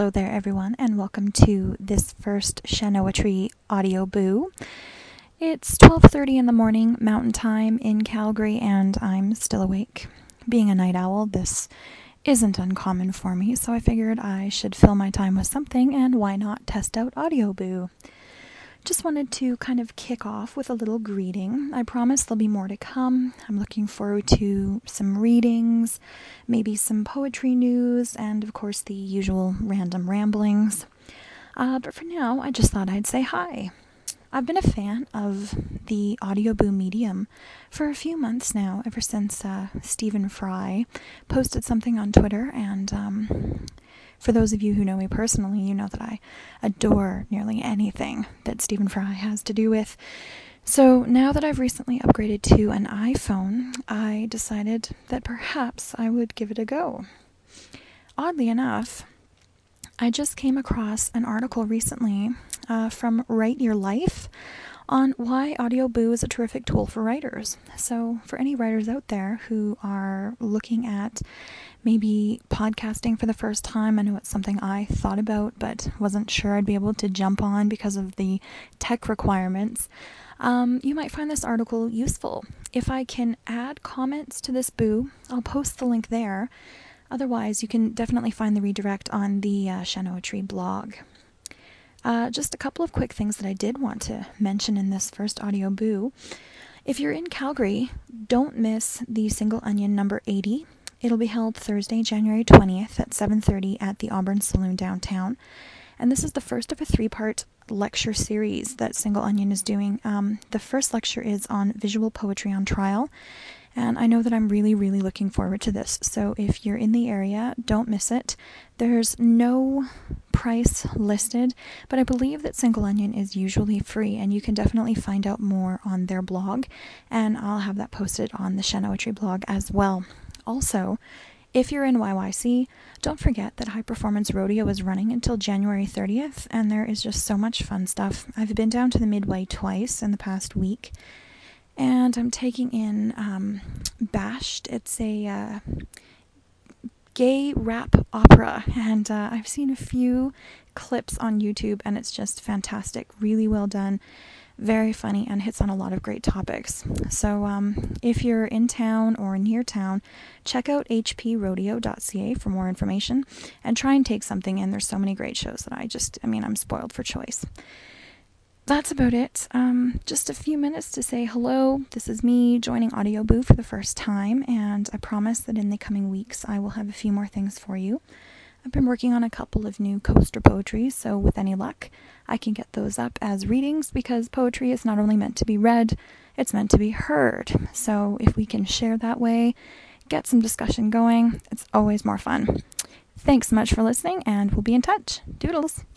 Hello there everyone, and welcome to this first Shanoatry audio boo. It's 12:30 in the morning Mountain Time in Calgary and I'm still awake. Being a night owl, this isn't uncommon for me, so I figured I should fill my time with something, and why not test out audio boo. Just wanted to kind of kick off with a little greeting. I promise there'll be more to come. I'm looking forward to some readings, maybe some poetry news, and of course the usual random ramblings. But for now, I just thought I'd say hi. I've been a fan of the audioboo medium for a few months now, ever since Stephen Fry posted something on Twitter, and for those of you who know me personally, you know that I adore nearly anything that Stephen Fry has to do with. So now that I've recently upgraded to an iPhone, I decided that perhaps I would give it a go. Oddly enough, I just came across an article recently from Write Your Life on why audioboo is a terrific tool for writers. So for any writers out there who are looking at maybe podcasting for the first time, I know it's something I thought about but wasn't sure I'd be able to jump on because of the tech requirements, you might find this article useful. If I can add comments to this boo, I'll post the link there. Otherwise, you can definitely find the redirect on the Shanoatry blog. Just a couple of quick things that I did want to mention in this first audio boo. If you're in Calgary, don't miss the Single Onion number 80. It'll be held Thursday, January 20th at 7:30 at the Auburn Saloon downtown. And this is the first of a 3-part lecture series that Single Onion is doing. The first lecture is on visual poetry on trial. And I know that I'm really, really looking forward to this. So if you're in the area, don't miss it. There's no price listed, but I believe that Single Onion is usually free, and you can definitely find out more on their blog. And I'll have that posted on the Shanoatry blog as well. Also, if you're in YYC, don't forget that High Performance Rodeo is running until January 30th, and there is just so much fun stuff. I've been down to the Midway twice in the past week. And I'm taking in Bashed. It's a gay rap opera, and I've seen a few clips on YouTube, and it's just fantastic. Really well done, very funny, and hits on a lot of great topics. So if you're in town or near town, check out hprodeo.ca for more information, and try and take something in. There's so many great shows that I'm spoiled for choice. That's about it. Just a few minutes to say hello. This is me joining audioboo for the first time, and I promise that in the coming weeks I will have a few more things for you. I've been working on a couple of new coaster poetry, so with any luck, I can get those up as readings, because poetry is not only meant to be read, it's meant to be heard. So if we can share that way, get some discussion going, it's always more fun. Thanks so much for listening, and we'll be in touch. Doodles!